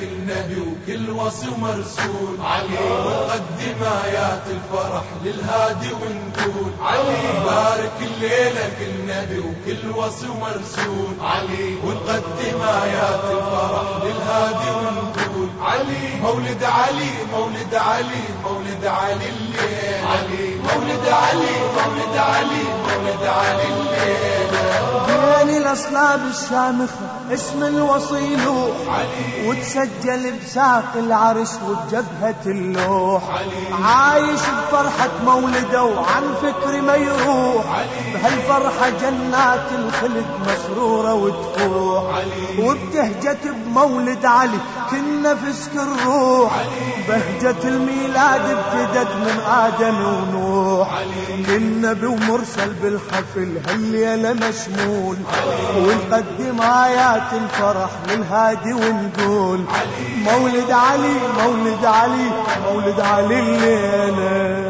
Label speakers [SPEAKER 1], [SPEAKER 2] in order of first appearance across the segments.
[SPEAKER 1] النبي وكل وصي ومرسول علي، ونقدم آيات الفرح للهادي ونقول علي، بارك الليلة النبي وكل وصي ومرسول علي، ونقدم آيات الفرح للهادي ونقول علي، مولد علي مولد علي مولد علي الليل علي، مولد علي مولد علي مولد علي الليل.
[SPEAKER 2] بين الأصلاب الشامخة اسم الوصي لوح علي، وتسجل بساق العرش وبجبهة اللوح علي، عايش بفرحة مولده وعن فكر ما يروح علي، بهالفرحة جنات الخلد مسرورة وتفوح علي، وبتهجة بمولد علي كل نفس كل روح علي، بهجة الميلاد ابتدت من آدم ونوح علي، كل نبي ومرسل بالحفل هالليلة مشمول، ونقدم آيات الفرح للهادي ونقول مولد علي مولد علي مولد علي الليلة.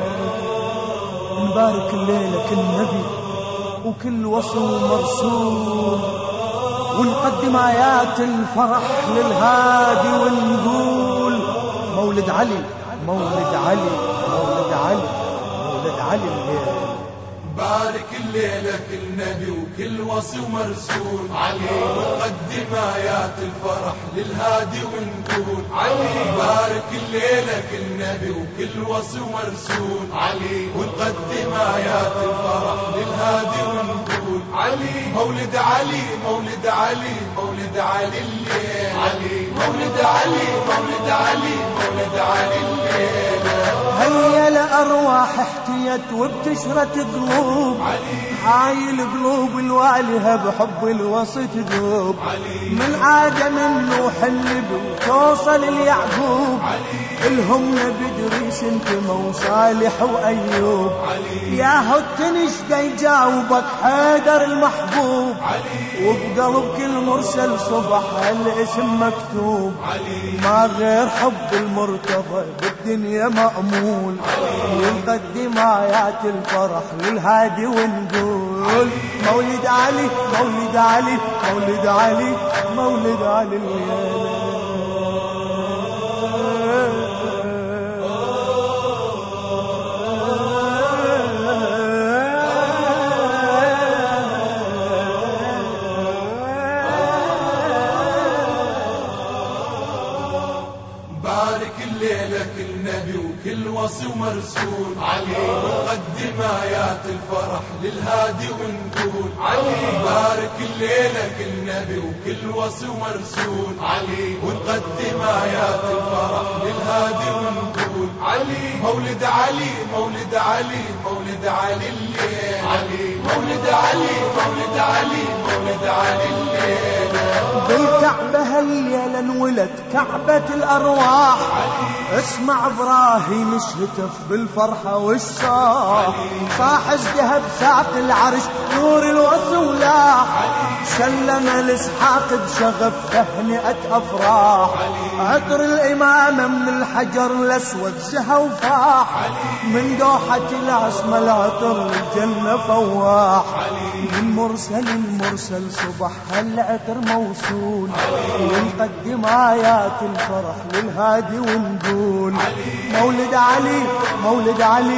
[SPEAKER 2] نبارك الليلة كل نبي وكل وصي ومرسول، ونقدم آيات الفرح للهادي ونقول مولد علي مولد علي مولد علي مولد علي الليلة.
[SPEAKER 1] بارك الليلة كل نبي وكل وصي ومرسول علي، ونقدم آيات الفرح للهادي ونقول علي، بارك الليلة كل نبي وكل وصي ومرسول علي، ونقدم آيات الفرح للهادي ونقول علي، مولد علي مولد علي مولد علي الليل علي، مولد علي مولد علي مولد علي الليل.
[SPEAKER 2] هيا لأرواح احتيت وبتشرت قلوب هاي القلوب الوالهة بحب الوصي تذوب، من آدم نوح النبي توصل ليعقوب، الهم بدريس انت وصالح وأيوب، يا هتنش دا يجاوبك حيدر المحبوب، وبقلب كل مرسل صبح الاسم مكتوب، ما غير حب المرتضى بالدنيا مأمول، ونقدم آيات الفرح للهادي ونقول مولد علي مولد علي مولد علي مولد علي الليلة.
[SPEAKER 1] بارك الليلة كل نبي وكل وصي ومرسول علي، ونقدم آيات الفرح للهادي ونقول علي، بارك الليلة كل نبي وكل وصي ومرسول علي، ونقدم آيات الفرح للهادي ونقول علي، مولد علي مولد علي مولد علي الليل علي، مولد علي مولد علي مولد علي الليل.
[SPEAKER 2] بالكعبة هالليلة انولد كعبة الأرواح، اسمع إبراهيم هتف بالفرحة والصاح، صاح ازدهب ساق العرش نور الوصي ولاح، سلم الإسحاق بشغف تهنئة أفراح، عطر الإمامة من الحجر الأسود زهى وفاح، من دوحة العصمة العطر الجنة فواح، من مرسل المرسل صبح هالعطر موصول، ونقدم آيات الفرح للهادي ونقول مولد علي مولد علي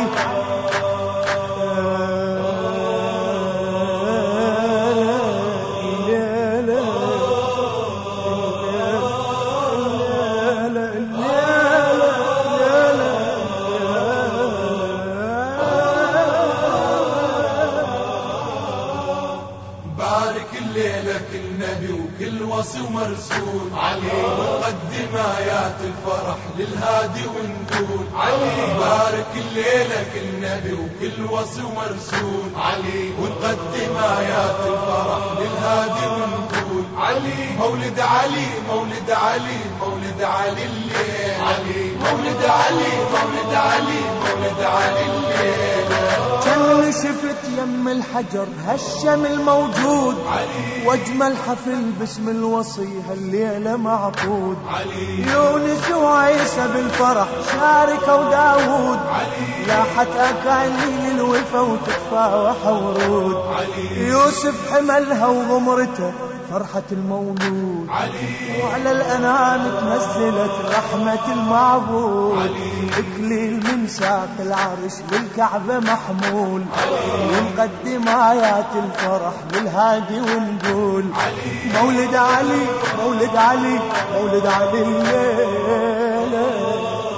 [SPEAKER 1] الليلة كل نبي وكل وصي ومرسول علي، ونقدم آيات الفرح للهادي ونقول علي، بارك الليلة كل نبي وكل وصي ومرسول علي، ونقدم آيات الفرح للهادي ونقول علي، مولد علي مولد علي مولد علي الليل علي، مولد علي مولد علي مولد علي الليل.
[SPEAKER 2] كان شفت يم الحجر هالشم الموجود، واجمل حفل باسم الوصي هالليلة معقود، يونس وعيسى بالفرح شاركوا داود، لاحت اكاليل الوفا وتتفاوح ورود، يوسف حملها وغمرته فرحة المولود
[SPEAKER 1] علي
[SPEAKER 2] وعلى الأنام تنزلت رحمة المعبود إكليل من ساق العرش للكعبة محمول ونقدم آيات الفرح للهادي ونقول مولد علي مولد علي مولد علي الليلة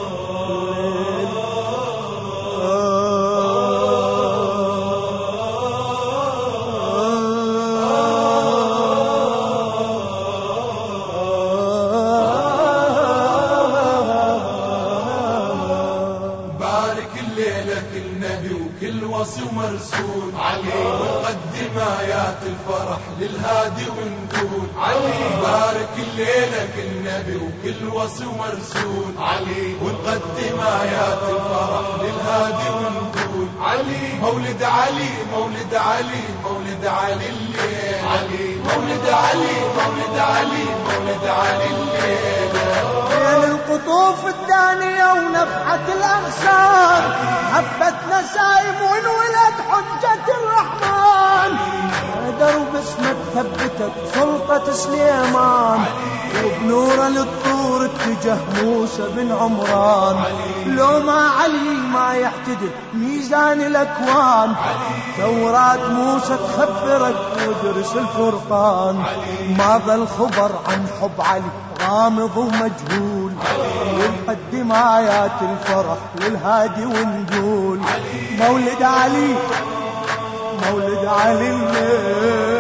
[SPEAKER 1] كل وصي ومرسول علي ونقدم آيات الفرح للهادي ونقول علي بارك الليلة كل نبي وكل وصي ومرسول علي ونقدم آيات الفرح للهادي ونقول علي مولد علي مولد علي مولد علي الليل علي مولد علي مولد علي مولد علي الليل
[SPEAKER 2] بين القطوف الدانية ونفحة الأغصان حبت نسايم وانولد حجة الرحمن درب اسمك ثبتت سلطة سليمان وبنوره للطور اتجه موسى بن عمران لو ما علي ما يحتدي ميزان الأكوان ثورات موسى تخفرت ودرس الفرقان ما ظل خبر عن حب علي غامض ومجهول ونقدم آيات الفرح للهادي ونقول مولد علي مولد علي الليل